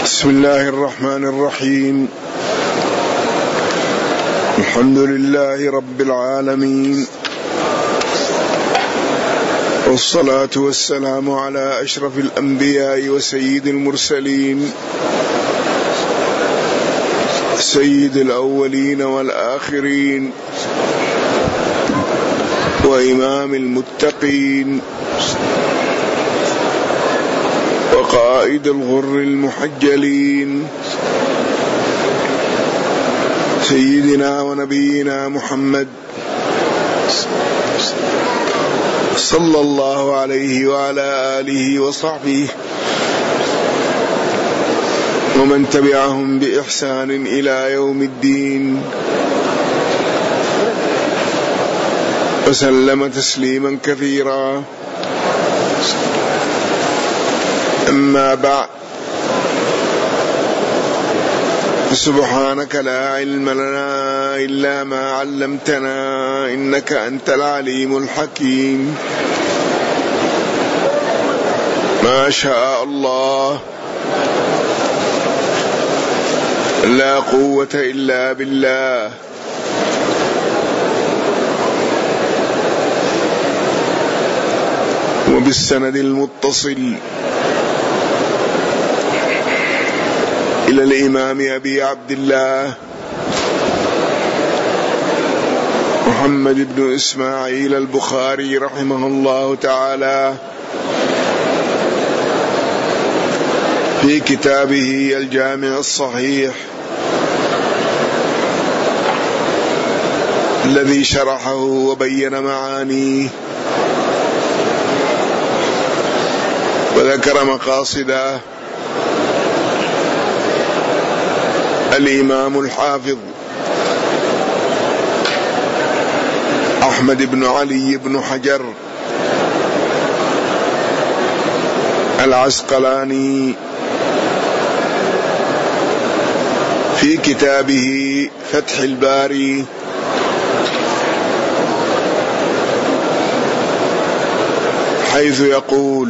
بسم الله الرحمن الرحيم. الحمد لله رب العالمين، والصلاة والسلام على أشرف الأنبياء وسيد المرسلين، سيد الأولين والآخرين، وإمام المتقين، وقائد الغر المحجلين، سيدنا ونبينا محمد صلى الله عليه وعلى آله وصحبه ومن تبعهم بإحسان إلى يوم الدين، وسلم تسليما كثيرا. أما بعد، سبحانك لا علم لنا إلا ما علمتنا، إنك أنت العليم الحكيم. ما شاء الله، لا قوة إلا بالله. وبالسند المتصل إلى الإمام أبي عبد الله محمد بن إسماعيل البخاري رحمه الله تعالى في كتابه الجامع الصحيح الذي شرحه وبين معانيه وذكر مقاصده الإمام الحافظ أحمد بن علي بن حجر العسقلاني في كتابه فتح الباري حيث يقول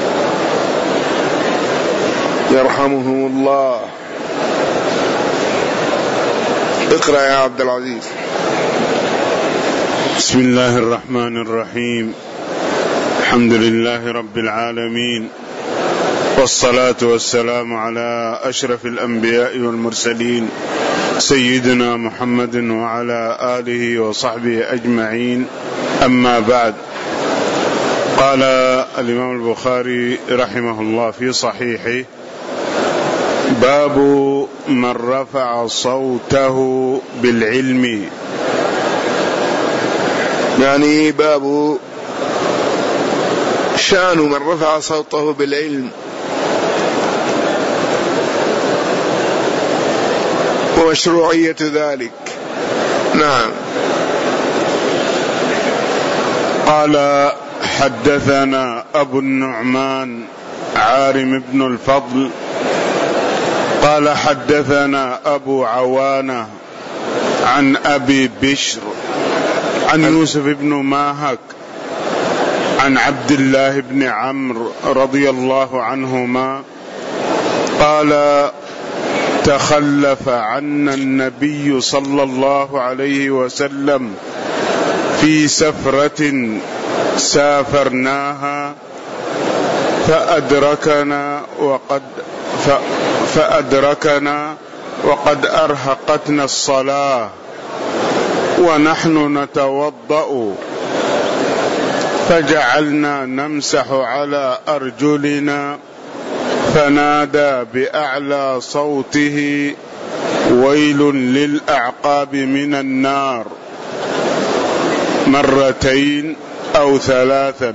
يرحمه الله. اقرأ يا عبد العزيز. بسم الله الرحمن الرحيم. الحمد لله رب العالمين، والصلاة والسلام على أشرف الأنبياء والمرسلين سيدنا محمد وعلى آله وصحبه أجمعين. أما بعد، قال الإمام البخاري رحمه الله في صحيحه: باب من رفع صوته بالعلم. يعني باب شأن من رفع صوته بالعلم ومشروعية ذلك. نعم. قال: حدثنا أبو النعمان عارم بن الفضل قال: حدثنا أبو عوانة عن أبي بشر عن يوسف بن ماهك عن عبد الله بن عمرو رضي الله عنهما قال: تخلف عنا النبي صلى الله عليه وسلم في سفرة سافرناها فأدركنا وقد أرهقتنا الصلاة ونحن نتوضأ، فجعلنا نمسح على أرجلنا، فنادى بأعلى صوته: ويل للأعقاب من النار، مرتين أو ثلاثا.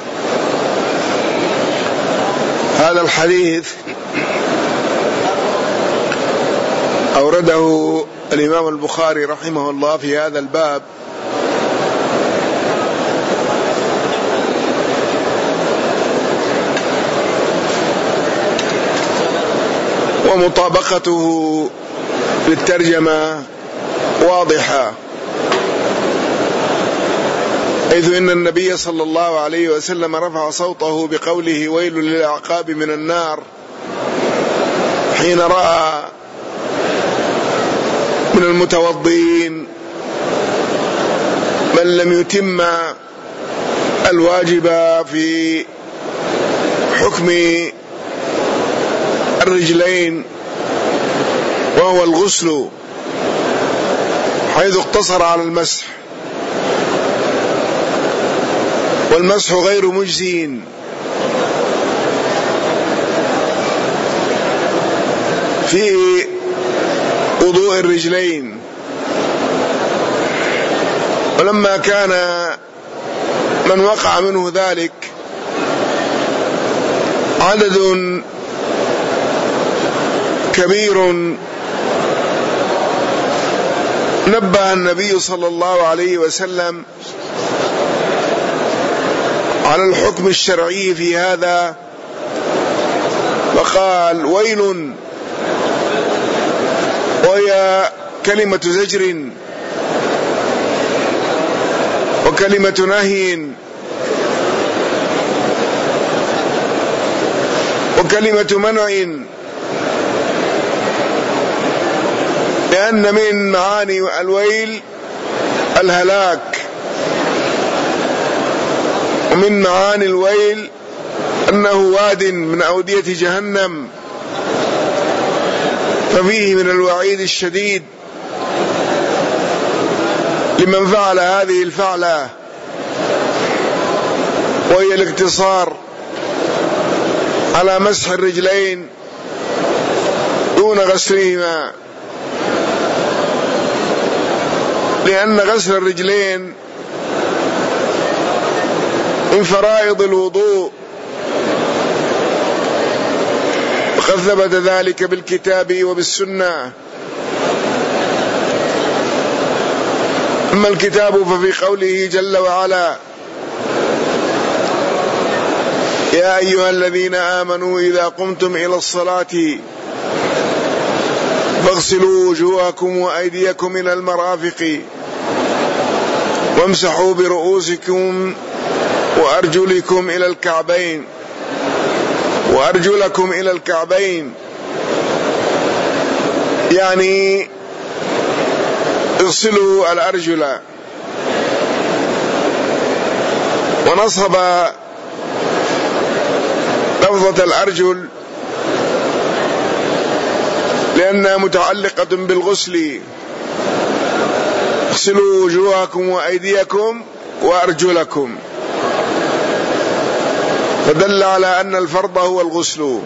هذا الحديث أورده الإمام البخاري رحمه الله في هذا الباب ومطابقته للترجمة واضحة، حيث إن النبي صلى الله عليه وسلم رفع صوته بقوله: ويل للأعقاب من النار، حين رأى من المتوضئين من لم يتم الواجب في حكم الرجلين وهو الغسل، حيث اقتصر على المسح، والمسح غير مجزٍ، في وضوء الرجلين. ولما كان من وقع منه ذلك عدد كبير، نبه النبي صلى الله عليه وسلم على الحكم الشرعي في هذا، وقال: ويل، وهي كلمة زجر وكلمة نهي وكلمة منع، لأن من معاني الويل الهلاك، ومن معاني الويل أنه واد من أودية جهنم، ففيه من الوعيد الشديد لمن فعل هذه الفعلة، وهي الاقتصار على مسح الرجلين دون غسلهما، لأن غسل الرجلين من فرائض الوضوء، وقد ثبت ذلك بالكتاب وبالسنة. أما الكتاب ففي قوله جل وعلا: يا أيها الذين آمنوا إذا قمتم إلى الصلاة فاغسلوا وجوهكم وأيديكم إلى المرافق وامسحوا برؤوسكم وأرجلكم إلى الكعبين، يعني اغسلوا الأرجل. ونصب لفظة الأرجل لأنها متعلقة بالغسل، اغسلوا وجوهكم وأيديكم وأرجلكم، فدل على أن الفرض هو الغسل.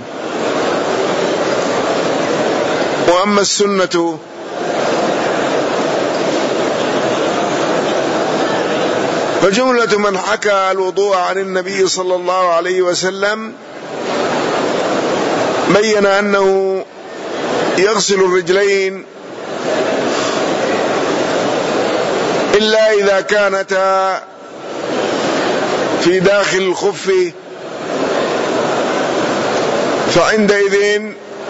وأما السنة فجملة من حكى الوضوء عن النبي صلى الله عليه وسلم بين أنه يغسل الرجلين إلا إذا كانتا في داخل الخف، فعندئذ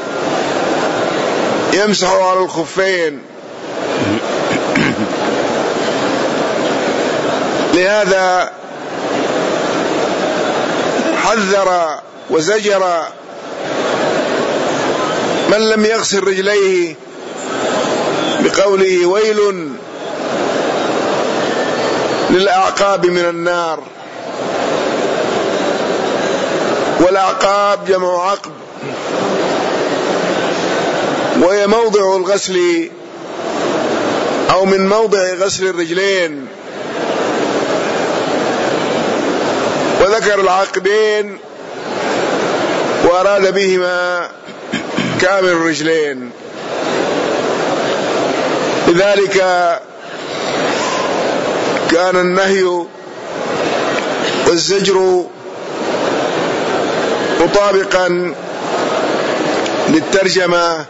يمسح على الخفين. لهذا حذر وزجر من لم يغسل رجليه بقوله: ويل للأعقاب من النار. والأعقاب جمع عقب، وهي موضع الغسل أو من موضع غسل الرجلين. وذكر العقبين وأراد بهما كامل الرجلين. لذلك كان النهي والزجر مطابقا للترجمة،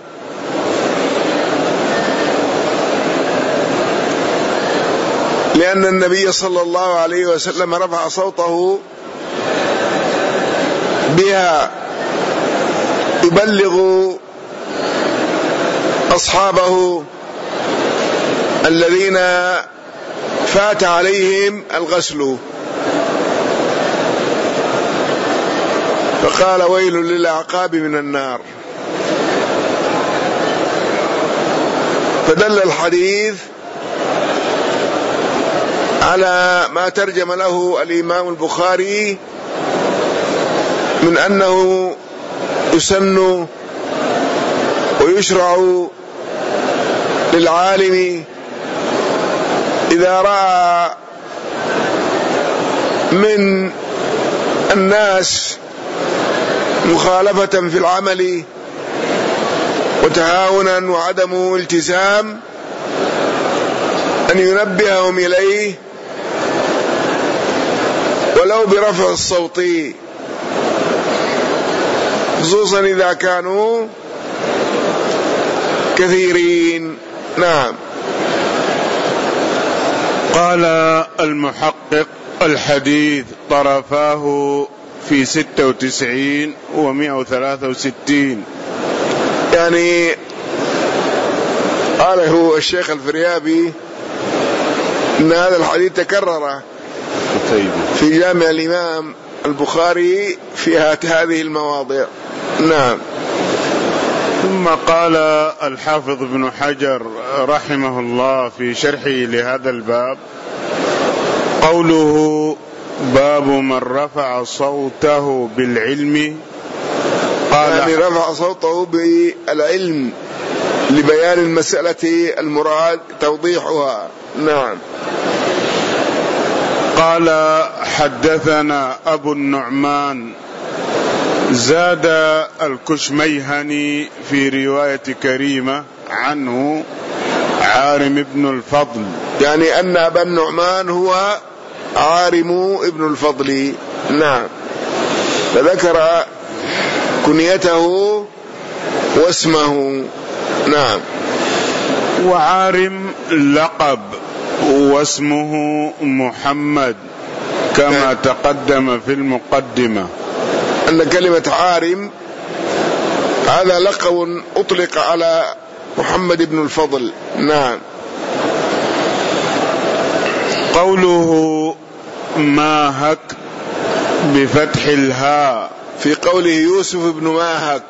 لأن النبي صلى الله عليه وسلم رفع صوته بها يبلغ أصحابه الذين فات عليهم الغسل، فقال: ويل للأعقاب من النار. فدل الحديث على ما ترجم له الإمام البخاري من أنه يسن ويشرع للعالم إذا رأى من الناس مخالفة في العمل وتهاونا وعدم التزام أن ينبههم إليه ولو برفع الصوت، خصوصا إذا كانوا كثيرين. نعم. قال المحقق: الحديث طرفاه في 96 و163. يعني قاله الشيخ الفريابي إن هذا الحديث تكرر في جامع الإمام البخاري في هذه المواضع. نعم. ثم قال الحافظ ابن حجر رحمه الله في شرحه لهذا الباب: قوله باب من رفع صوته بالعلم، قال يعني رفع صوته بالعلم لبيان المسألة المراد توضيحها. نعم. قال: حدثنا أبو النعمان، زاد الكشميهني في رواية كريمة عنه عارم ابن الفضل، يعني أن أبا النعمان هو عارم ابن الفضل. نعم. فذكر كنيته واسمه. نعم. وعارم لقب واسمه محمد كما تقدم في المقدمة، أن كلمة عارم هذا لقب أطلق على محمد بن الفضل. نعم. قوله ماهك بفتح الهاء، في قوله يوسف بن ماهك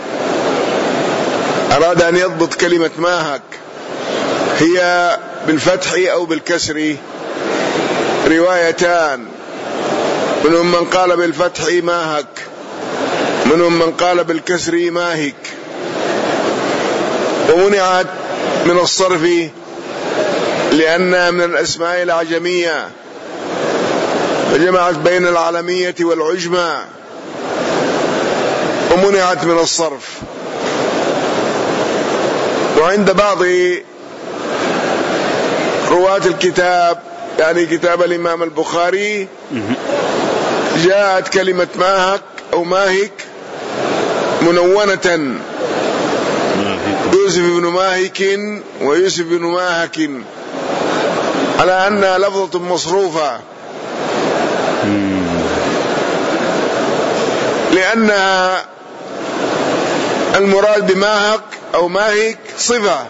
أراد أن يضبط كلمة ماهك، هي بالفتح أو بالكسر، روايتان، منهم من قال بالفتح ماهك، منهم من قال بالكسر ماهك. ومنعت من الصرف لأنها من الأسماء الأعجمية، فجمعت بين العلمية والعجمة، ومنعت من الصرف. وعند بعض رواة الكتاب، يعني كتاب الإمام البخاري، جاءت كلمة ماهك أو ماهك منونة، يوسف بن ماهك ويوسف بن ماهك، على أنها لفظة مصروفة، لأنها المراد بماهك أو ماهك صفة،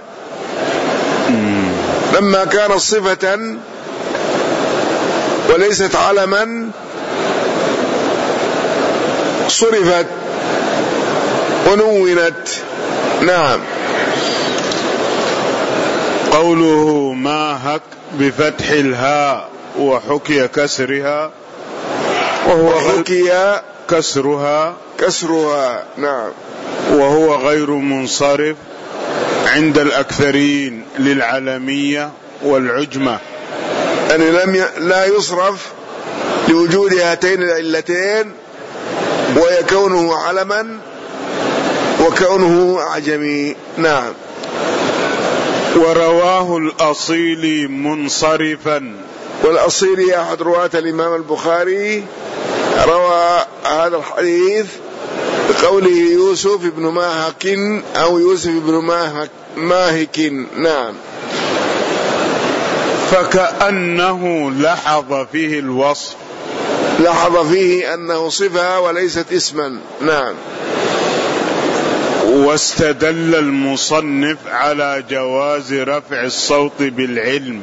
لما كانت صفة وليست علما صرفت ونونت. نعم. قوله ماهك بفتح الهاء وحكي كسرها، وحكي كسرها. نعم. وهو غير منصرف عند الأكثرين للعلمية والعجمة، يعني لا يصرف لوجود هاتين العلتين، وهي كونه علما وكونه أعجمي. نعم. ورواه الأصيلي منصرفا، والأصيلي أحد رواة الإمام البخاري روى هذا الحديث بقوله يوسف بن ماهك أو يوسف بن ماهك. نعم. فكأنه لحظ فيه الوصف، لاحظ فيه أنه صفة وليست اسما. نعم. واستدل المصنف على جواز رفع الصوت بالعلم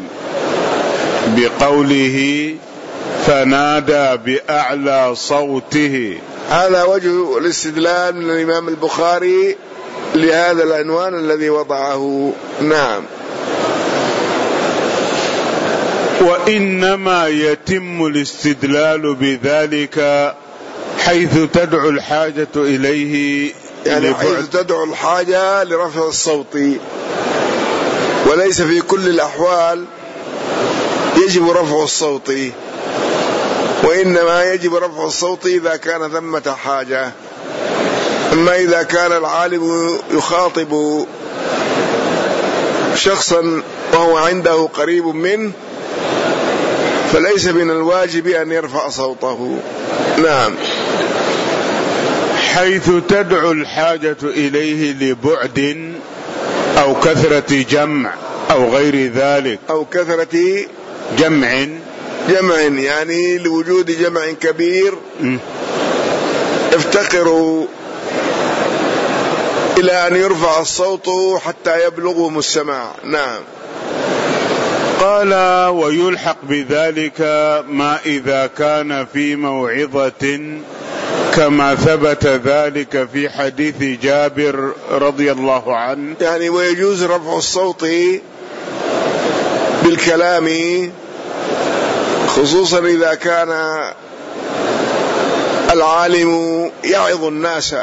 بقوله فنادى بأعلى صوته. هذا وجه الاستدلال من الإمام البخاري لهذا العنوان الذي وضعه. نعم. وإنما يتم الاستدلال بذلك حيث تدعو الحاجة إليه، يعني حيث تدعو الحاجة لرفع الصوت، وليس في كل الأحوال يجب رفع الصوت، وإنما يجب رفع الصوت إذا كان ثمة حاجة. أما إذا كان العالم يخاطب شخصا وهو عنده قريب منه فليس من الواجب أن يرفع صوته. نعم. حيث تدعو الحاجة إليه لبعد أو كثرة جمع أو غير ذلك، أو كثرة جمع يعني لوجود جمع كبير يفتقر إلى أن يرفع الصوت حتى يبلغهم السماع. نعم. قال ويلحق بذلك ما إذا كان في موعظة كما ثبت ذلك في حديث جابر رضي الله عنه. يعني ويجوز رفع الصوت بالكلام خصوصا إذا كان العالم يعظ الناس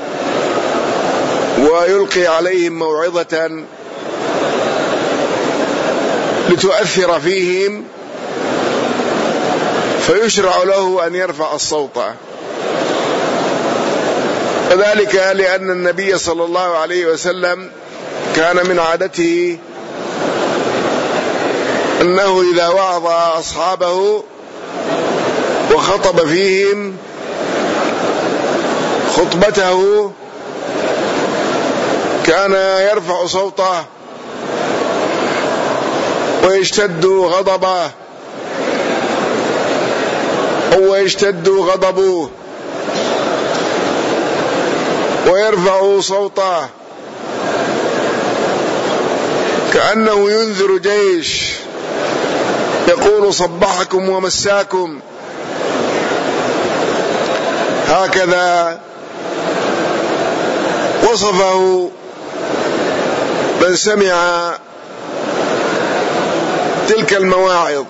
ويلقي عليهم موعظة لتؤثر فيهم، فيشرع له أن يرفع الصوت. وذلك لأن النبي صلى الله عليه وسلم كان من عادته أنه إذا وعظ أصحابه وخطب فيهم خطبته كان يرفع صوته ويشتد غضبه أو يشتد غضبه ويرفع صوته كأنه ينذر جيش يقول صبحكم ومساكم. هكذا وصفه من سمع تلك المواعظ.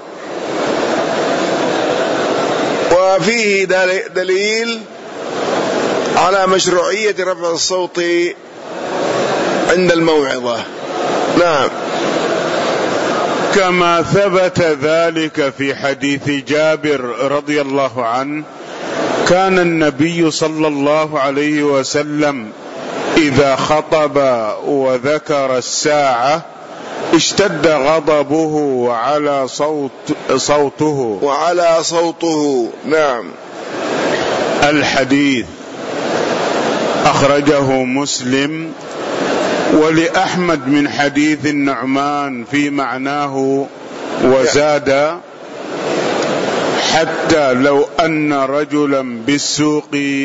وفيه دليل على مشروعية رفع الصوت عند الموعظة. نعم. كما ثبت ذلك في حديث جابر رضي الله عنه كان النبي صلى الله عليه وسلم إذا خطب وذكر الساعة اشتد غضبه وعلى صوته. نعم. الحديث أخرجه مسلم ولأحمد من حديث النعمان في معناه وزاد حتى لو أن رجلا بالسوق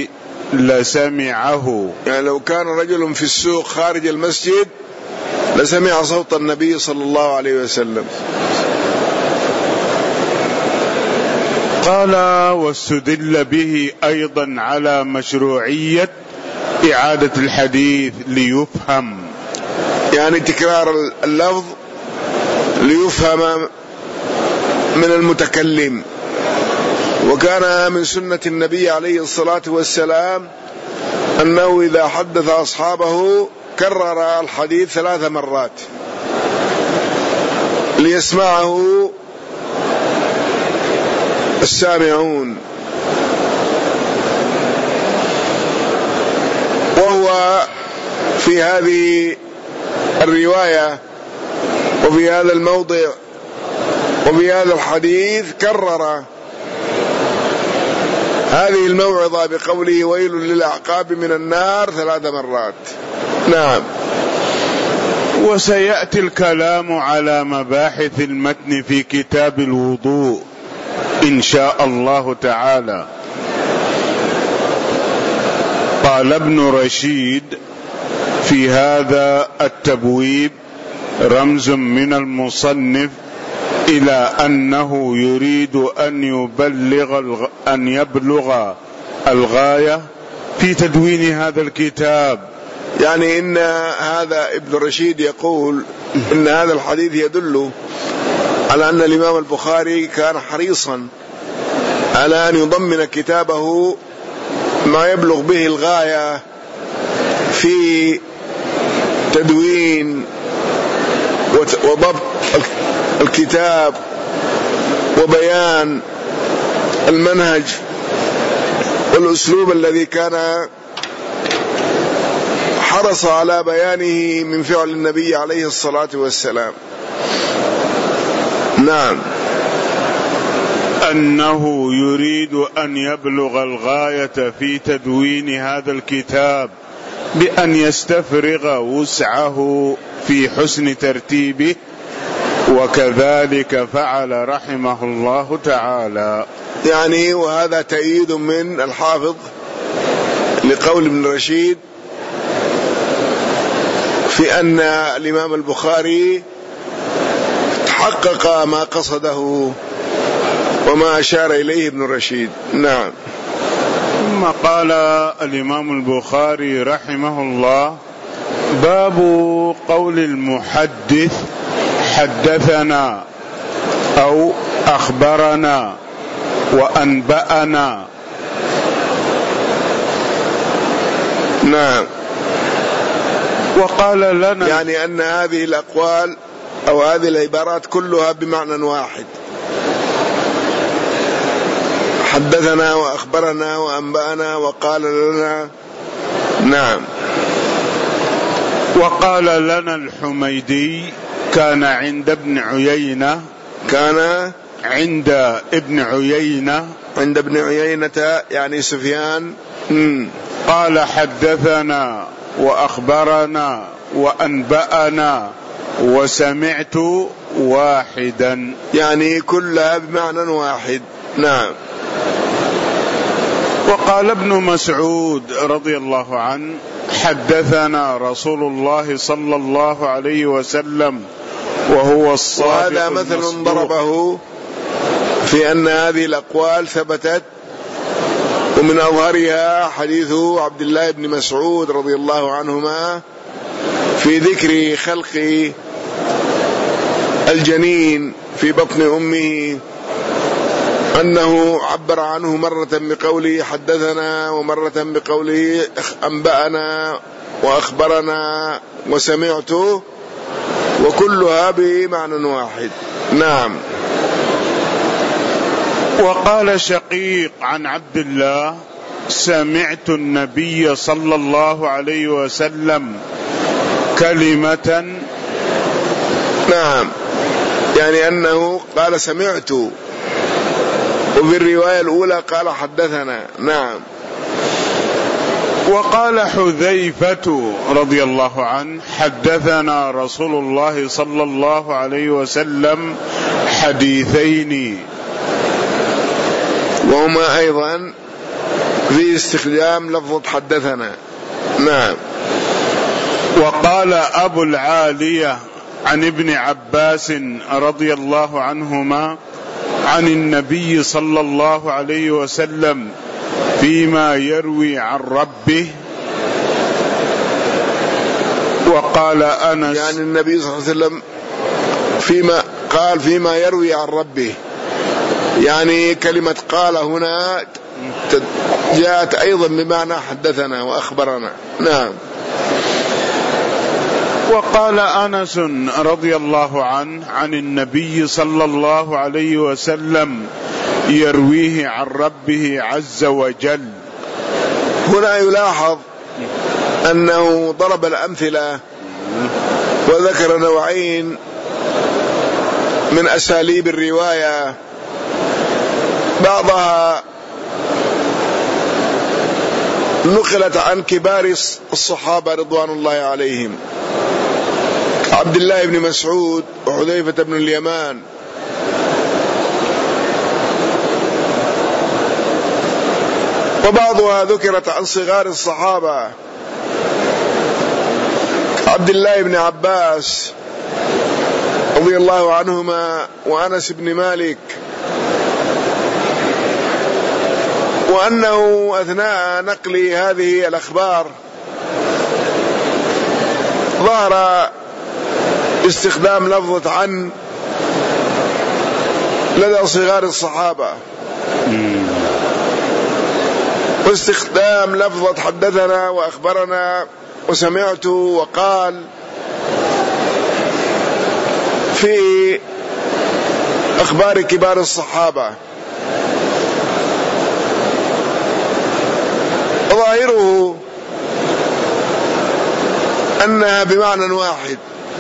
لسمعه. يعني لو كان رجل في السوق خارج المسجد لسمع صوت النبي صلى الله عليه وسلم. قال واستدل به أيضا على مشروعية إعادة الحديث ليفهم، يعني تكرار اللفظ ليفهم من المتكلم. وكان من سنة النبي عليه الصلاة والسلام أنه إذا حدث أصحابه كرر الحديث 3 مرات ليسمعه السامعون. وهو في هذه الرواية وفي هذا الموضع وفي هذا الحديث كرر هذه الموعظة بقوله ويل للأعقاب من النار 3 مرات. نعم. وسيأتي الكلام على مباحث المتن في كتاب الوضوء إن شاء الله تعالى. قال ابن رشيد في هذا التبويب رمز من المصنف إلى أنه يريد أن يبلغ الغاية في تدوين هذا الكتاب. يعني إن هذا ابن رشيد يقول إن هذا الحديث يدل على أن الإمام البخاري كان حريصا على أن يضمن كتابه ما يبلغ به الغاية في تدوين وضبط الكتاب وبيان المنهج والأسلوب الذي كان حرص على بيانه من فعل النبي عليه الصلاة والسلام. نعم. أنه يريد أن يبلغ الغاية في تدوين هذا الكتاب بأن يستفرغ وسعه في حسن ترتيبه، وكذلك فعل رحمه الله تعالى. يعني وهذا تأييد من الحافظ لقول ابن رشيد في أن الإمام البخاري تحقق ما قصده وما أشار إليه ابن رشيد. نعم. ثم قال الإمام البخاري رحمه الله: باب قول المحدث حدثنا أو أخبرنا وأنبأنا. نعم. وقال لنا يعني أن هذه الأقوال أو هذه العبارات كلها بمعنى واحد: حدثنا وأخبرنا وأنبأنا وقال لنا. نعم. وقال لنا الحميدي كان عند ابن عيينة، كان عند ابن عيينة، عند ابن عيينة يعني سفيان. قال حدثنا وأخبرنا وأنبأنا وسمعت واحدا، يعني كلها بمعنى واحد. نعم. وقال ابن مسعود رضي الله عنه: حدثنا رسول الله صلى الله عليه وسلم وهو الصادق وهذا مثل ضربه في أن هذه الأقوال ثبتت، ومن أظهرها حديث عبد الله بن مسعود رضي الله عنهما في ذكر خلق الجنين في بطن أمه، أنه عبر عنه مرة بقوله حدثنا ومرة بقوله أنبأنا وأخبرنا وسمعت، وكلها بمعنى واحد. نعم. وقال شقيق عن عبد الله: سمعت النبي صلى الله عليه وسلم كلمة. نعم. يعني أنه قال سمعت، وفي الرواية الأولى قال حدثنا. نعم. وقال حذيفة رضي الله عنه: حدثنا رسول الله صلى الله عليه وسلم حديثين، وهما أيضا في استخدام لفظة حدثنا. نعم. وقال أبو العالية عن ابن عباس رضي الله عنهما عن النبي صلى الله عليه وسلم فيما يروي عن ربه. وقال أنس، يعني النبي صلى الله عليه وسلم فيما يروي عن ربه، يعني كلمة قال هنا جاءت أيضا بمعنى حدثنا وأخبرنا. نعم. وقال أنس رضي الله عنه عن النبي صلى الله عليه وسلم يرويه عن ربه عز وجل. هنا يلاحظ أنه ضرب الأمثلة وذكر نوعين من أساليب الرواية، بعضها نقلت عن كبار الصحابة رضوان الله عليهم، عبد الله بن مسعود وحذيفة بن اليمان، وبعضها ذكرت عن صغار الصحابة، عبد الله بن عباس رضي الله عنهما وأنس بن مالك، وأنه أثناء نقل هذه الأخبار ظهر استخدام لفظة عن لدى صغار الصحابة. واستخدام لفظة حدثنا وأخبرنا وسمعت وقال في أخبار كبار الصحابة ظاهره أنها بمعنى واحد،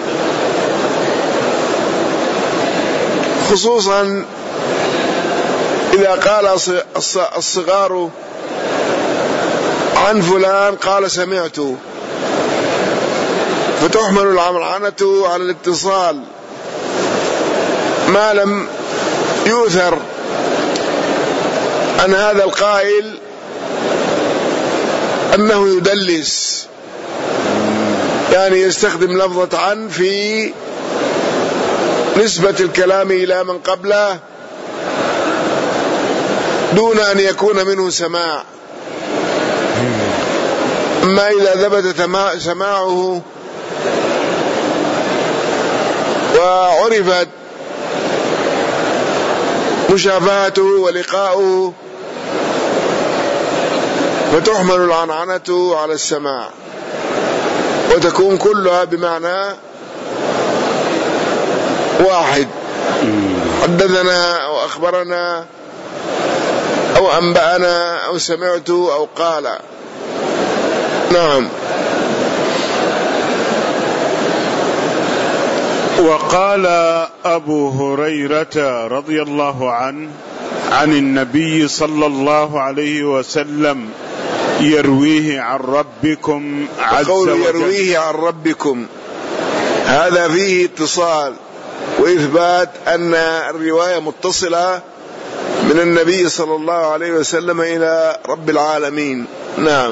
خصوصا إذا قال الصغار عن فلان قال سمعت، فتحمل العنعنة على الاتصال ما لم يؤثر عن هذا القائل أنه يدلس، يعني يستخدم لفظة عن في نسبة الكلام إلى من قبله دون أن يكون منه سماع. أما إذا ثبت سماعه وعرفت مشافهته ولقاؤه فتحمل العنعنة على السماع وتكون كلها بمعنى واحد، حدثنا أو أخبرنا أو أنبأنا أو سمعت أو قال. نعم. وقال أبو هريرة رضي الله عنه عن النبي صلى الله عليه وسلم يرويه عن ربكم عز وجل. يرويه عن ربكم هذا فيه اتصال وإثبات أن الرواية متصلة من النبي صلى الله عليه وسلم إلى رب العالمين. نعم.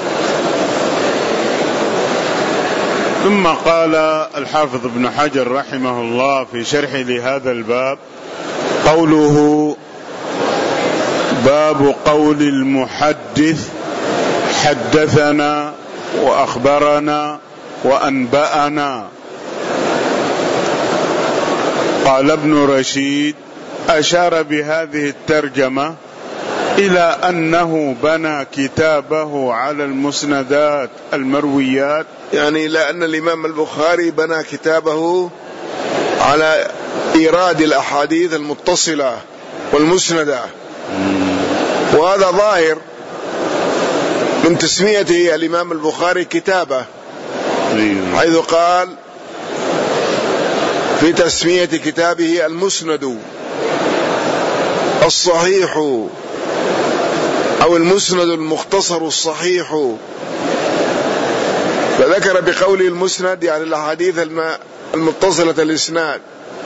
ثم قال الحافظ ابن حجر رحمه الله في شرحه لهذا الباب قوله باب قول المحدث حدثنا وأخبرنا وأنبأنا. قال ابن رشيد أشار بهذه الترجمة إلى أنه بنى كتابه على المسندات المرويات، يعني إلى أن الإمام البخاري بنى كتابه على إيراد الأحاديث المتصلة والمسندة، وهذا ظاهر من تسميته الإمام البخاري كتابه، حيث قال في تسمية كتابه المسند الصحيح أو المسند المختصر الصحيح، فذكر بقول المسند يعني الأحاديث المتصلة الإسناد،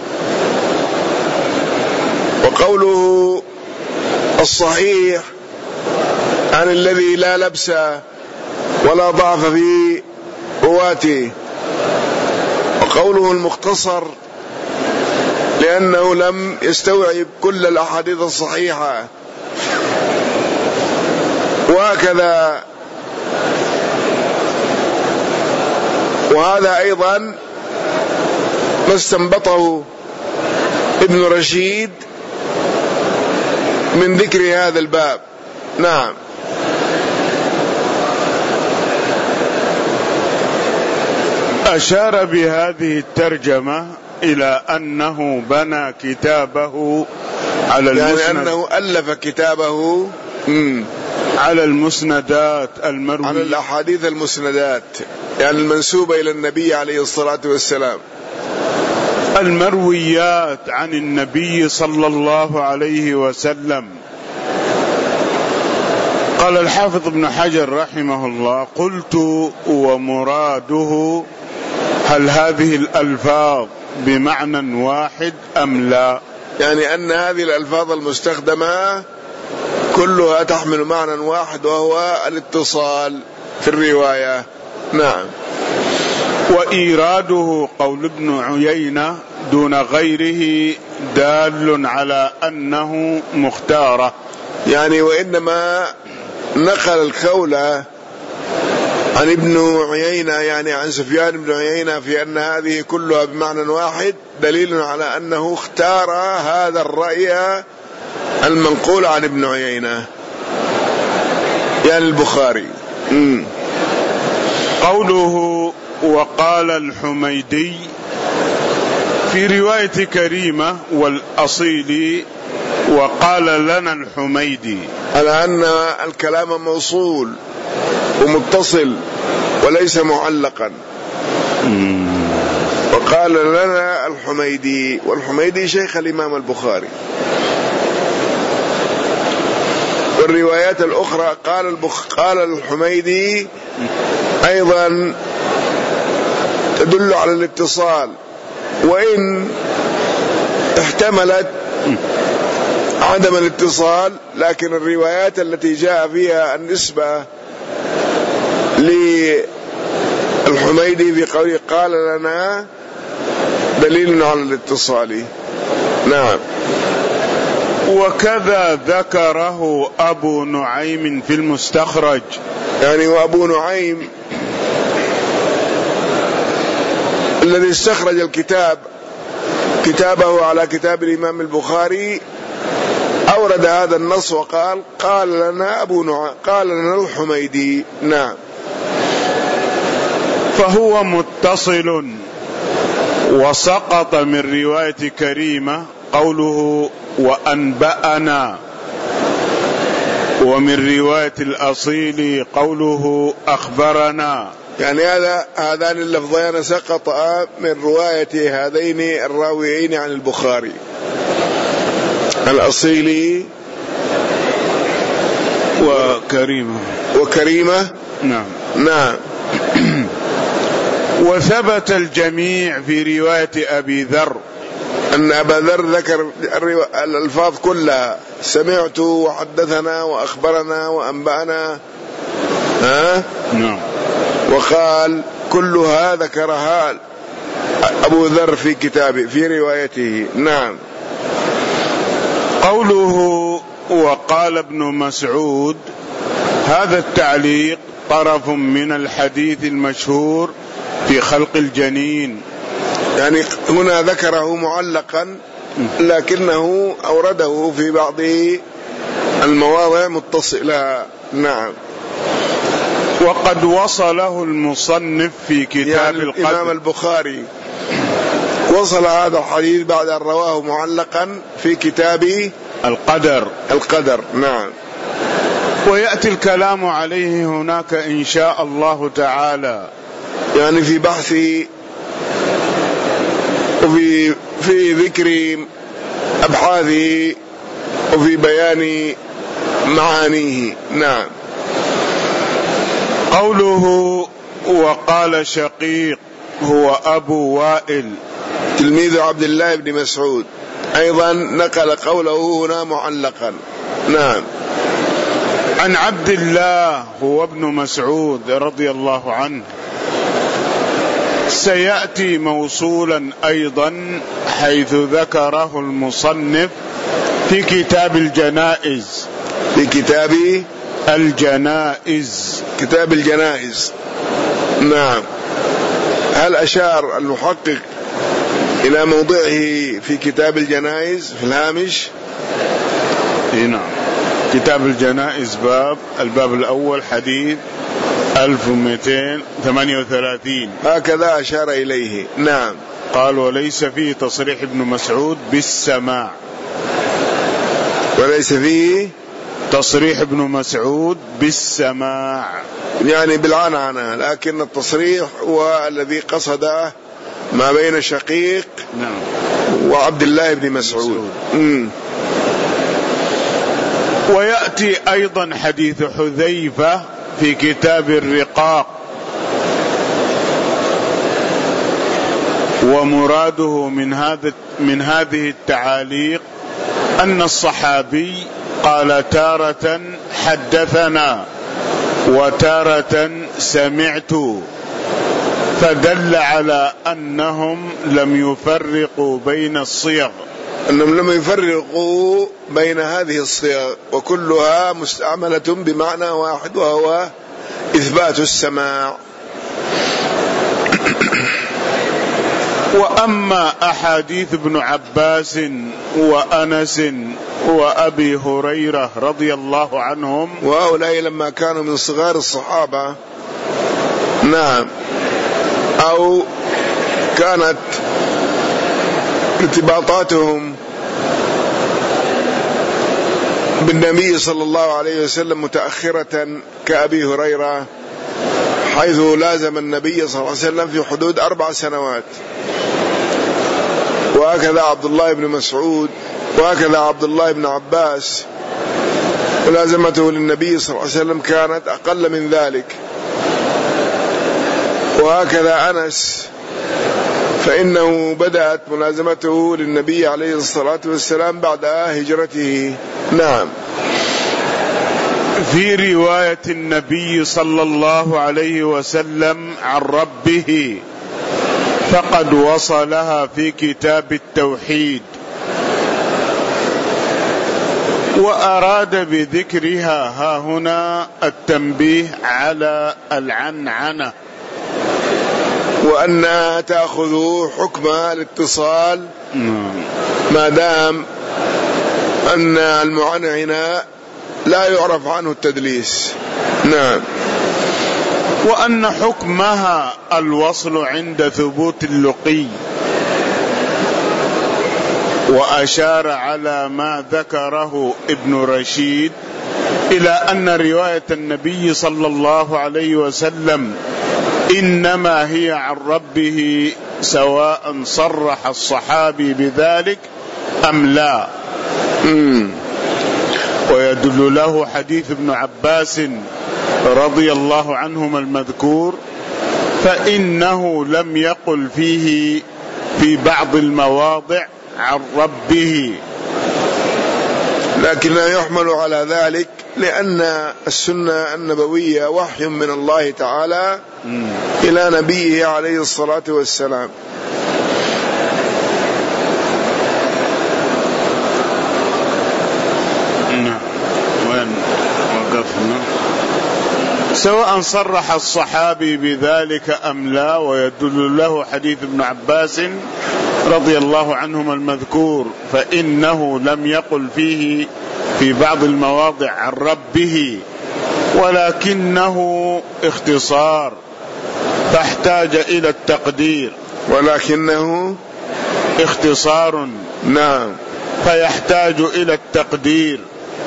وقوله الصحيح عن الذي لا لبس ولا ضعف في رواته، وقوله المختصر لأنه لم يستوعب كل الأحاديث الصحيحة، وهكذا. وهذا أيضا ما استنبطه ابن رشيد من ذكر هذا الباب. نعم. أشار بهذه الترجمة إلى أنه بنى كتابه على المسند، يعني أنه ألف كتابه على المسندات المروية، على الأحاديث المسندات يعني المنسوبة إلى النبي عليه الصلاة والسلام، المرويات عن النبي صلى الله عليه وسلم. قال الحافظ ابن حجر رحمه الله قلت ومراده هل هذه الألفاظ بمعنى واحد أم لا؟ يعني أن هذه الألفاظ المستخدمة كلها تحمل معنى واحد وهو الاتصال في الرواية. نعم. وإيراده قول ابن عيينة دون غيره دال على أنه مختارة، يعني وإنما نقل القول عن ابن عيينة يعني عن سفيان بن عيينة في أن هذه كلها بمعنى واحد دليل على أنه اختار هذا الرأي المنقول عن ابن عيينة يعني البخاري. قوله وقال الحميدي في رواية كريمة والأصيلي وقال لنا الحميدي، على أن الكلام موصول ومتصل وليس معلقا. وقال لنا الحميدي، والحميدي شيخ الإمام البخاري. والروايات الأخرى قال الحميدي أيضا تدل على الاتصال، وإن احتملت عدم الاتصال، لكن الروايات التي جاء فيها النسبة للحميدي في قوله قال لنا دليل على الاتصال. نعم. وكذا ذكره أبو نعيم في المستخرج، يعني وأبو نعيم الذي استخرج كتابه على كتاب الإمام البخاري أورد هذا النص وقال قال لنا قال لنا الحميدي. نعم. فهو متصل. وسقط من رواية كريمة قوله وأنبأنا، ومن رواية الأصيل قوله أخبرنا، يعني هذان اللفظين سقطا من رواية هذين الراويين عن البخاري، الأصيلي وكريمة. نعم. وثبت الجميع في رواية أبي ذر، أن أبا ذر ذكر الألفاظ كلها، سمعت وحدثنا وأخبرنا وأنبأنا، نعم. وقال كلها ذكرها أبو ذر في كتابه في روايته. نعم. قوله وقال ابن مسعود، هذا التعليق طرف من الحديث المشهور في خلق الجنين، يعني هنا ذكره معلقا لكنه أورده في بعض المواضع متصلة. نعم. وقد وصله المصنف في كتاب يعني القدر، الإمام البخاري وصل هذا الحديث بعد أن رواه معلقا في كتاب القدر. نعم. ويأتي الكلام عليه هناك إن شاء الله تعالى، يعني في بحث وفي ذكر أبحاثه وفي بيان معانيه. نعم. قوله وقال شقيق هو أبو وائل تلميذ عبد الله بن مسعود، أيضا نقل قوله هنا معلقا. نعم. عن عبد الله هو ابن مسعود رضي الله عنه، سيأتي موصولا أيضا حيث ذكره المصنف في كتاب الجنائز، في كتاب الجنائز. نعم. هل أشار المحقق إلى موضعه في كتاب الجنائز في الهامش؟ نعم. كتاب الجنائز الباب الأول حديث 1238 هكذا أشار إليه. نعم. قال وليس فيه تصريح ابن مسعود بالسماع، وليس فيه تصريح ابن مسعود بالسماع يعني بالعنعنة، لكن التصريح هو الذي قصده ما بين شقيق وعبد الله بن مسعود. ويأتي أيضا حديث حذيفة في كتاب الرقاق، ومراده من هذه التعاليق أن الصحابي قال تارة حدثنا وتارة سمعت، فدل على أنهم لم يفرقوا بين الصيغ، أنهم لم يفرقوا بين هذه الصيغ، وكلها مستعملة بمعنى واحد وهو إثبات السماع. وأما أحاديث ابن عباس وأنس وأبي هريرة رضي الله عنهم، وهؤلاء لما كانوا من صغار الصحابة، نعم، أو كانت ارتباطاتهم بالنبي صلى الله عليه وسلم متأخرة كأبي هريرة، حيث لازم النبي صلى الله عليه وسلم في حدود 4 سنوات، وهكذا عبد الله بن مسعود، وهكذا عبد الله بن عباس، ملازمته للنبي صلى الله عليه وسلم كانت أقل من ذلك، وهكذا أنس فإنه بدأت ملازمته للنبي عليه الصلاة والسلام بعد هجرته. نعم. في رواية النبي صلى الله عليه وسلم عن ربه فقد وصلها في كتاب التوحيد، وأراد بذكرها هاهنا التنبيه على العنعنة، وأن تأخذ حكم الاتصال ما دام أن المعنعنة لا يعرف عنه التدليس. نعم. وأن حكمها الوصل عند ثبوت اللقي، وأشار على ما ذكره ابن رشيد إلى أن رواية النبي صلى الله عليه وسلم إنما هي عن ربه، سواء صرح الصحابي بذلك أم لا. ويدل له حديث ابن عباس رضي الله عنهما المذكور، فإنه لم يقل فيه في بعض المواضع عن ربه، لكنه يحمل على ذلك لأن السنة النبوية وحي من الله تعالى إلى نبيه عليه الصلاة والسلام. سواء صرح الصحابي بذلك أم لا. ويدل له حديث ابن عباس رضي الله عنهما المذكور، فإنه لم يقل فيه في بعض المواضع عن ربه، ولكنه اختصار فاحتاج إلى التقدير، ولكنه اختصار نعم فيحتاج إلى التقدير.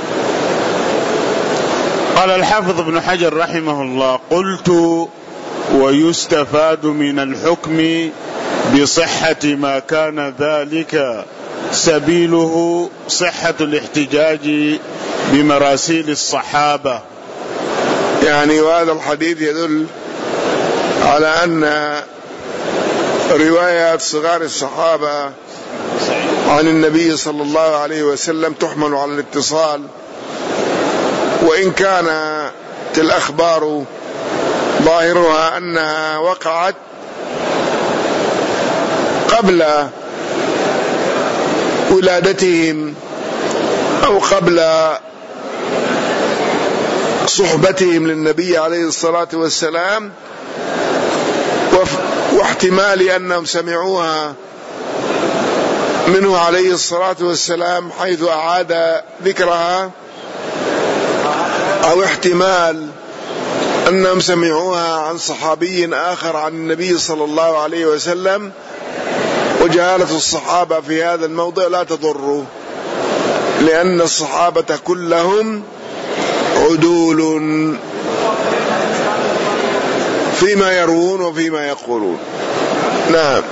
قال الحافظ ابن حجر رحمه الله: قلت: ويستفاد من الحكم بصحة ما كان ذلك سبيله صحة الاحتجاج بمراسيل الصحابة. يعني وهذا الحديث يدل على أن روايات صغار الصحابة عن النبي صلى الله عليه وسلم تحمل على الاتصال، وإن كانت الأخبار ظاهرها أنها وقعت قبل ولادتهم أو قبل صحبتهم للنبي عليه الصلاة والسلام، واحتمال أنهم سمعوها منه عليه الصلاة والسلام حيث أعاد ذكرها، أو احتمال أنهم سمعوها عن صحابي آخر عن النبي صلى الله عليه وسلم. وجهالة الصحابة في هذا الموضع لا تضر، لأن الصحابة كلهم عدول فيما يروون وفيما يقولون. نعم.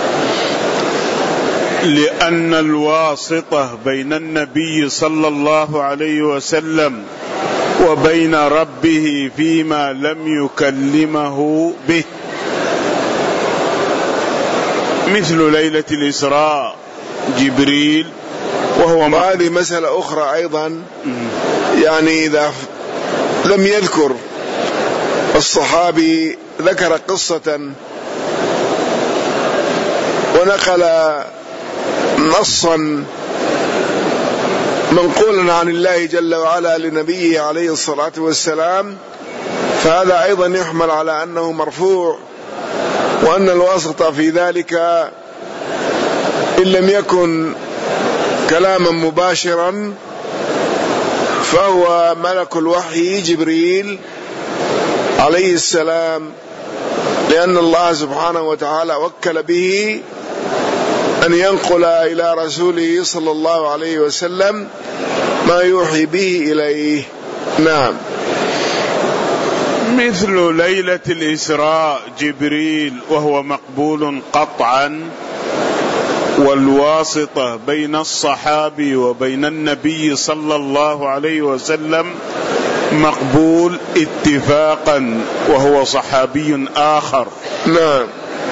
لأن الواسطة بين النبي صلى الله عليه وسلم وبين ربه فيما لم يكلمه به، مثل ليلة الإسراء جبريل، وهذه مسألة أخرى أيضا. يعني إذا لم يذكر الصحابي، ذكر قصة ونقل نصا منقولا عن الله جل وعلا لنبيه عليه الصلاة والسلام، فهذا أيضا يحمل على أنه مرفوع، وأن الواسطة في ذلك إن لم يكن كلاما مباشرا فهو ملك الوحي جبريل عليه السلام، لأن الله سبحانه وتعالى وكل به أن ينقل إلى رسوله صلى الله عليه وسلم ما يوحي به إليه. نعم. مثل ليلة الإسراء جبريل وهو مقبول قطعا، والواسطة بين الصحابي وبين النبي صلى الله عليه وسلم مقبول اتفاقا وهو صحابي آخر. نعم.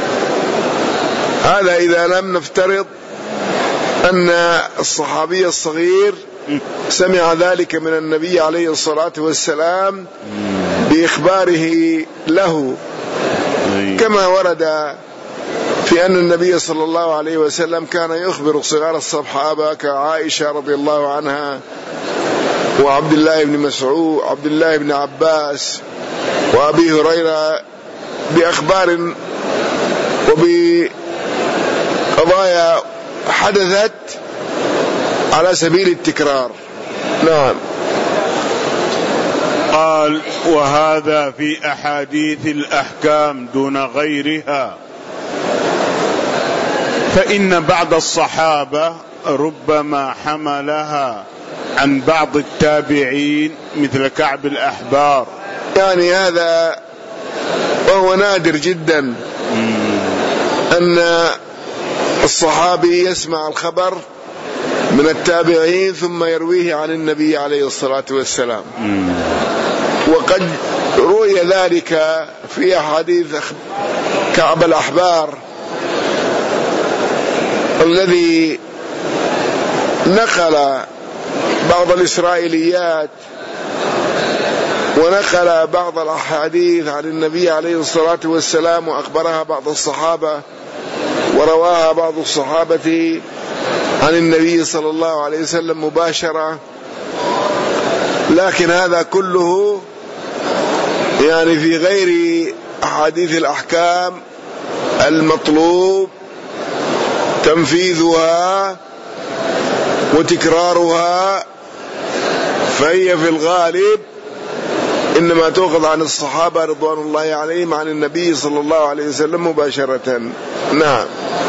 هذا إذا لم نفترض أن الصحابي الصغير سمع ذلك من النبي عليه الصلاة والسلام بإخباره له، كما ورد في أن النبي صلى الله عليه وسلم كان يخبر صغار الصحابة كعائشة رضي الله عنها وعبد الله بن مسعود عبد الله بن عباس وأبي هريرة بأخبار وبقضايا حدثت على سبيل التكرار. نعم. قال: وهذا في أحاديث الأحكام دون غيرها، فإن بعض الصحابة ربما حملها عن بعض التابعين مثل كعب الأحبار. يعني هذا وهو نادر جدا أن الصحابي يسمع الخبر من التابعين ثم يرويه عن النبي عليه الصلاة والسلام، وقد روي ذلك في أحاديث كعب الأحبار الذي نقل بعض الإسرائيليات ونقل بعض الأحاديث عن النبي عليه الصلاة والسلام وأخبرها بعض الصحابة ورواها بعض الصحابة عن النبي صلى الله عليه وسلم مباشرة. لكن هذا كله يعني في غير أحاديث الأحكام المطلوب تنفيذها وتكرارها، فهي في الغالب إنما تؤخذ عن الصحابة رضوان الله عليهم عن النبي صلى الله عليه وسلم مباشرة. نعم.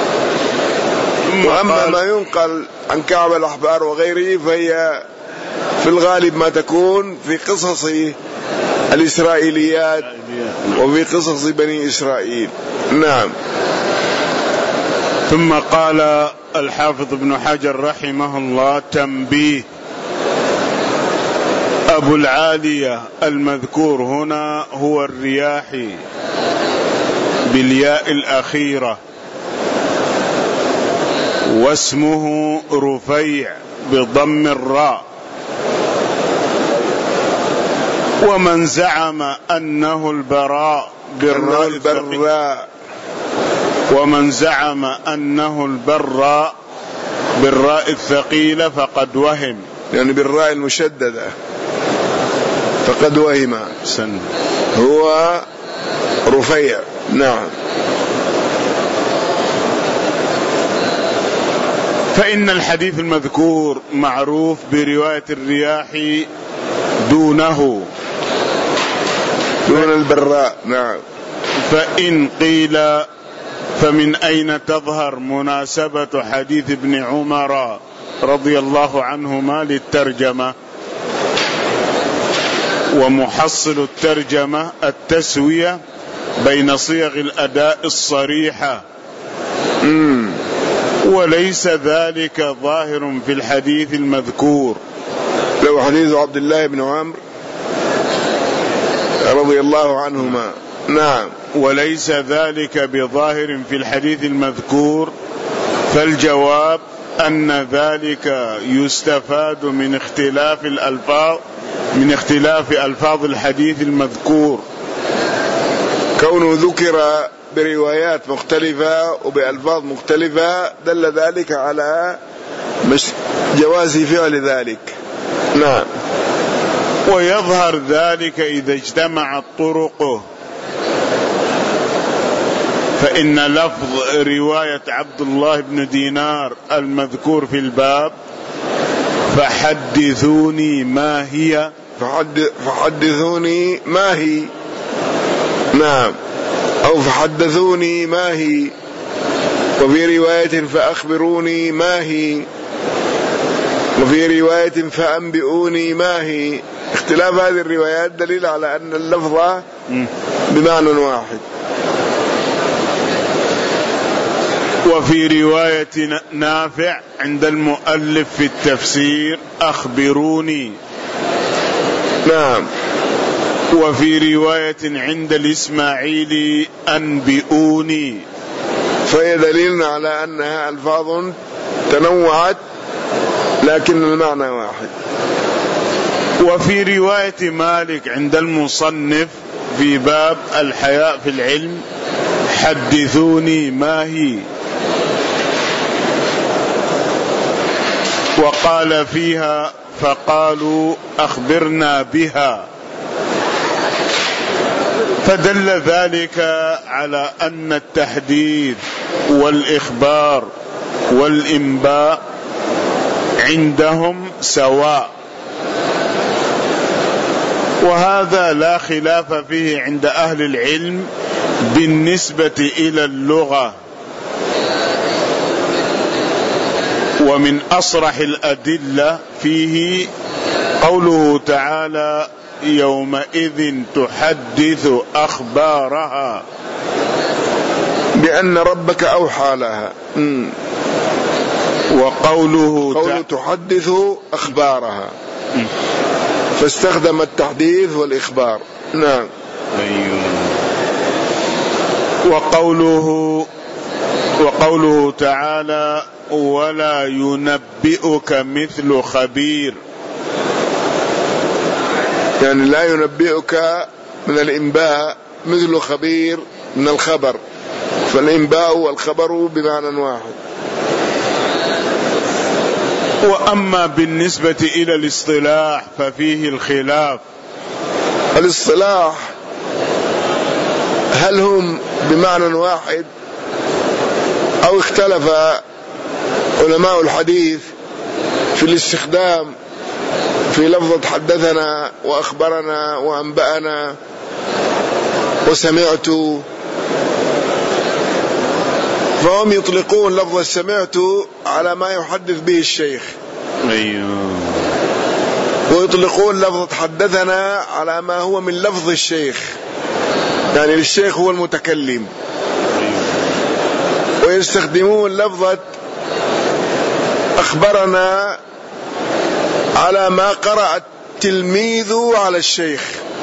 وأما ما ينقل عن كعب الأحبار وغيره فهي في الغالب ما تكون في قصص الإسرائيليات وفي قصص بني إسرائيل. نعم. ثم قال الحافظ ابن حجر رحمه الله: تنبيه: أبو العالية المذكور هنا هو الرياحي بالياء الأخيرة، واسمه رفيع بضم الراء. ومن زعم أنه البراء ومن زعم أنه البراء بالراء الثقيلة فقد وهم، يعني بالراء المشددة فقد وهم. هو رفيع. نعم. فإن الحديث المذكور معروف برواية الرياح دونه دون البراء. نعم. فإن قيل فمن أين تظهر مناسبة حديث ابن عمر رضي الله عنهما للترجمة؟ ومحصل الترجمة التسوية بين صيغ الأداء الصريحة، وليس ذلك ظاهر في الحديث المذكور. لو حديث عبد الله بن عمرو رضي الله عنهما. نعم. وليس ذلك بظاهر في الحديث المذكور، فالجواب أن ذلك يستفاد من اختلاف ألفاظ الحديث المذكور. كونه ذكر بروايات مختلفة وبألفاظ مختلفة دل ذلك على جواز فعل ذلك. نعم. ويظهر ذلك إذا اجتمعت طرقه، فإن لفظ رواية عبد الله بن دينار المذكور في الباب فحدثوني ما هي، فحدثوني ما هي، نعم، أو فحدثوني ما هي، وفي رواية فأخبروني ما هي، وفي رواية فأنبئوني ما هي. اختلاف هذه الروايات دليل على أن اللفظ بمعنى واحد. وفي رواية نافع عند المؤلف في التفسير أخبروني، نعم. وفي رواية عند الإسماعيلي أنبئوني، فهي دليل على أنها ألفاظ تنوعت لكن المعنى واحد. وفي رواية مالك عند المصنف في باب الحياء في العلم حدثوني ما هي، وقال فيها فقالوا أخبرنا بها، فدل ذلك على أن التحديث والإخبار والإنباء عندهم سواء، وهذا لا خلاف فيه عند أهل العلم بالنسبة إلى اللغة. ومن أصرح الأدلة فيه قوله تعالى يومئذ تحدث أخبارها، بأن ربك أوحى لها. وقوله تحدث أخبارها، فاستخدم التحديث والإخبار. نعم. وقوله تعالى ولا ينبئك مثل خبير، يعني لا ينبئك من الإنباء مثل خبير من الخبر، فالإنباء والخبر بمعنى واحد. وأما بالنسبة إلى الاصطلاح ففيه الخلاف. الاصطلاح هل هم بمعنى واحد أو اختلف علماء الحديث في الاستخدام في لفظة حدثنا وأخبرنا وأنبأنا وسمعت، فهم يطلقون لفظ سمعت على ما يحدث به الشيخ، ويطلقون لفظة حدثنا على ما هو من لفظ الشيخ، يعني الشيخ هو المتكلم، ويستخدمون لفظة أخبرنا على ما قرأ التلميذ على الشيخ.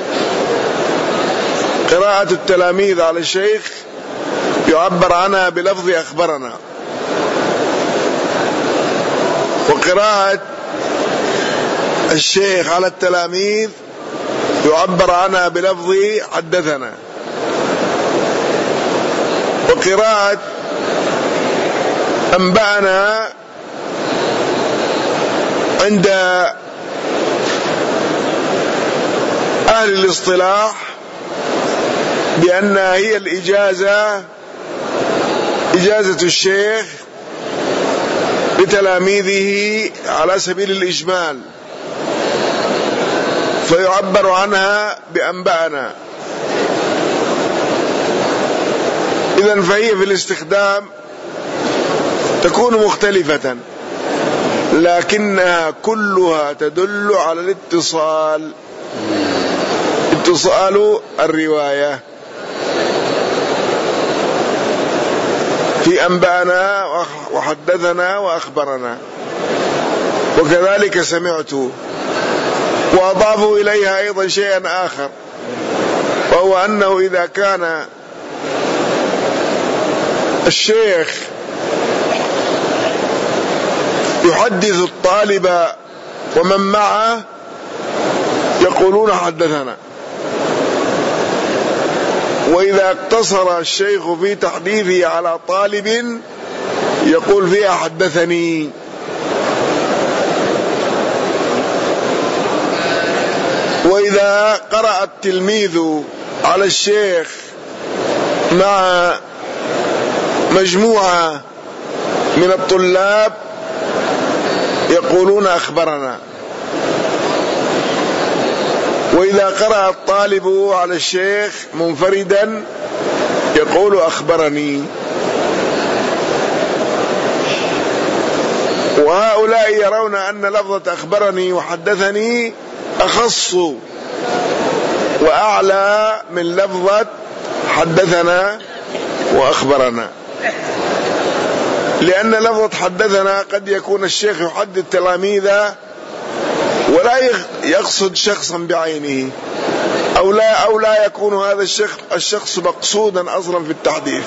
قراءة التلاميذ على الشيخ يعبر عنها بلفظ أخبرنا، وقراءة الشيخ على التلاميذ يعبر عنها بلفظ حدثنا، وقراءة أنبأنا عند أهل الاصطلاح بأنها هي الإجازة، إجازة الشيخ لتلاميذه على سبيل الإجمال، فيعبر عنها بأنبأنا. إذن فهي في الاستخدام تكون مختلفة، لكنها كلها تدل على الاتصال، اتصال الرواية في أنبأنا وحدثنا وأخبرنا، وكذلك سمعت. وأضافوا إليها أيضا شيئا آخر، وهو أنه إذا كان الشيخ يحدث الطالب ومن معه يقولون حدثنا، وإذا اقتصر الشيخ في تحديثه على طالب يقول فيها حدثني. وإذا قرأ التلميذ على الشيخ مع مجموعة من الطلاب يقولون أخبرنا، وإذا قرأ الطالب على الشيخ منفردا يقول أخبرني. وهؤلاء يرون أن لفظة أخبرني وحدثني أخص وأعلى من لفظة حدثنا وأخبرنا، لأن لفظة حدثنا قد يكون الشيخ يحدث تلاميذه ولا يقصد شخصا بعينه، أو لا يكون هذا الشخص مقصودا أصلا في التحديث،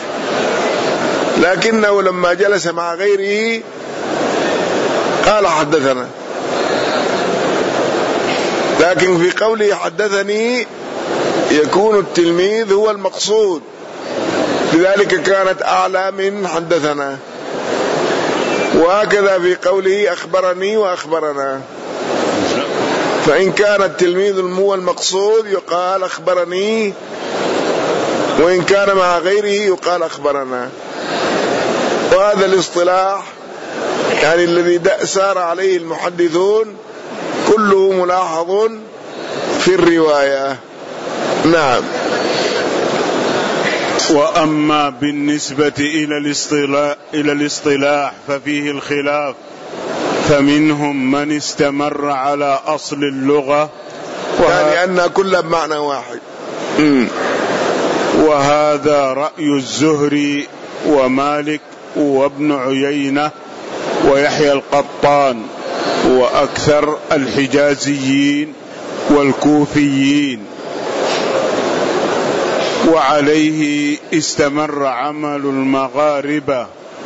لكنه لما جلس مع غيره قال حدثنا. لكن في قوله حدثني يكون التلميذ هو المقصود، لذلك كانت أعلى من حدثنا. وهكذا في قوله أخبرني وأخبرنا، فإن كان التلميذ هو المقصود يقال أخبرني، وإن كان مع غيره يقال أخبرنا. وهذا الاصطلاح يعني الذي سار عليه المحدثون كله ملاحظ في الرواية. نعم. وأما بالنسبة إلى الاصطلاح ففيه الخلاف، فمنهم من استمر على أصل اللغة يعني أن كل بمعنى واحد. وهذا رأي الزهري ومالك وابن عيينة ويحيى القطان وأكثر الحجازيين والكوفيين، وعليه استمر عمل المغاربة،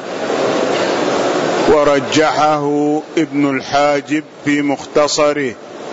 ورجحه ابن الحاجب في مختصره،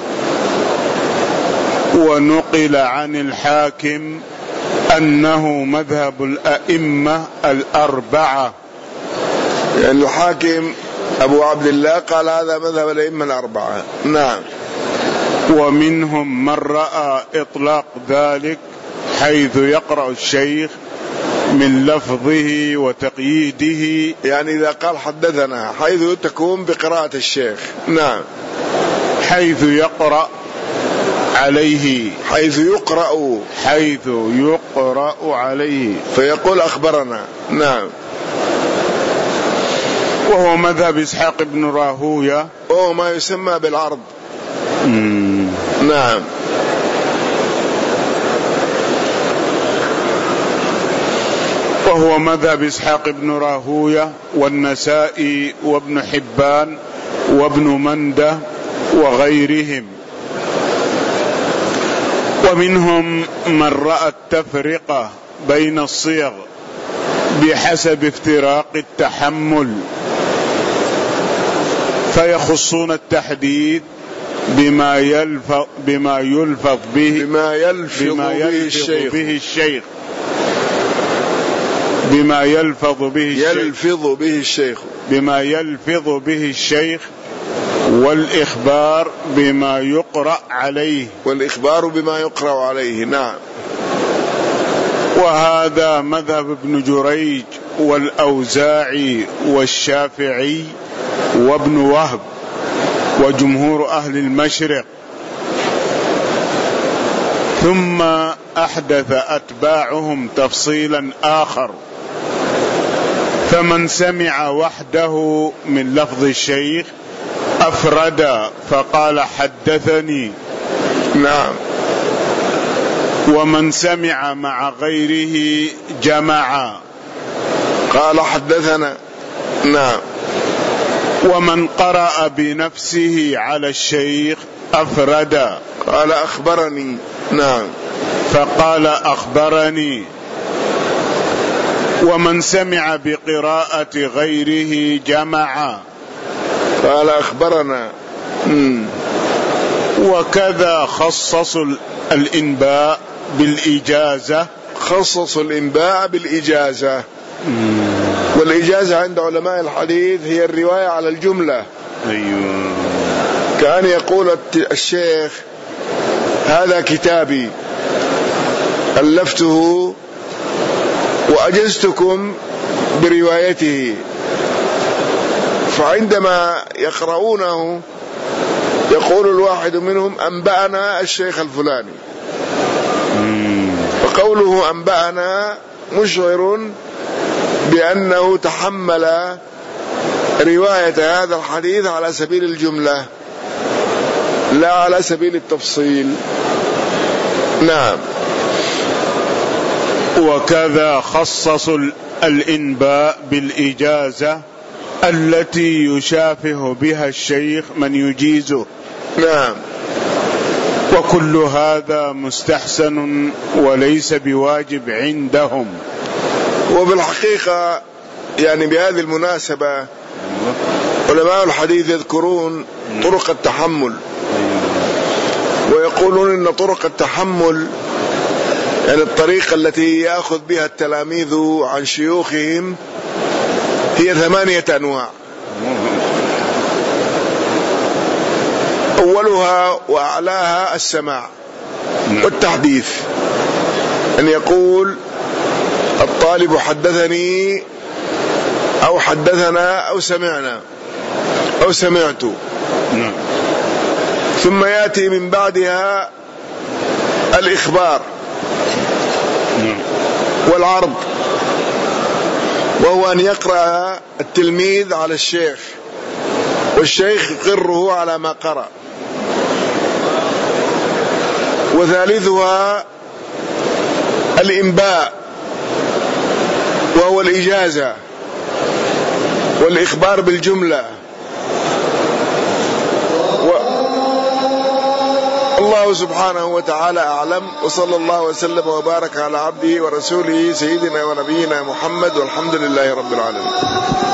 ونقل عن الحاكم أنه مذهب الأئمة الأربعة. يعني الحاكم أبو عبد الله قال هذا مذهب الأئمة الأربعة. نعم. ومنهم من رأى إطلاق ذلك حيث يقرأ الشيخ من لفظه وتقييده، يعني إذا قال حدثنا حيث تكون بقراءة الشيخ. نعم. حيث يقرأ عليه، حيث يقرأ عليه فيقول أخبرنا. نعم. وهو مذهب إسحاق بن راهوية، وهو ما يسمى بالعرض. نعم. وهو مذهب إسحاق بن راهوية والنسائي وابن حبان وابن منده وغيرهم. ومنهم من رأى التفرقة بين الصيغ بحسب افتراق التحمل، فيخصون التحديث بما يلفظ به الشيخ والإخبار بما يقرأ عليه. نعم. وهذا مذهب ابن جريج والأوزاعي والشافعي وابن وهب وجمهور أهل المشرق. ثم أحدث أتباعهم تفصيلا آخر، فمن سمع وحده من لفظ الشيخ أفرد فقال حدثني. نعم. ومن سمع مع غيره جمع قال حدثنا. نعم. ومن قرأ بنفسه على الشيخ أفرد قال أخبرني. نعم. فقال أخبرني. ومن سمع بقراءة غيره جمع قال أخبرنا. وكذا خصصوا الإنباء بالإجازة. والإجازة عند علماء الحديث هي الرواية على الجملة. أيوة. كان يقول الشيخ هذا كتابي ألفته وأجزتكم بروايته، فعندما يقرؤونه يقول الواحد منهم أنبأنا الشيخ الفلاني، فقوله أنبأنا مشعر بأنه تحمل رواية هذا الحديث على سبيل الجملة لا على سبيل التفصيل. نعم. وكذا خصص الإنباء بالإجازة التي يشافه بها الشيخ من يجيزه. نعم. وكل هذا مستحسن وليس بواجب عندهم. وبالحقيقة يعني بهذه المناسبة علماء الحديث يذكرون طرق التحمل، ويقولون إن طرق التحمل يعني الطريقة التي يأخذ بها التلاميذ عن شيوخهم هي 8 أنواع. أولها وأعلاها السماع والتحديث، أن يقول الطالب حدثني أو حدثنا أو سمعنا أو سمعت، ثم يأتي من بعدها الإخبار والعرض، وهو أن يقرأ التلميذ على الشيخ والشيخ يقره على ما قرأ. وثالثها الإنباء وهو الإجازة والإخبار بالجملة. الله سبحانه وتعالى أعلم، وصلى الله وسلم وبارك على عبده ورسوله سيدنا ونبينا محمد، والحمد لله رب العالمين.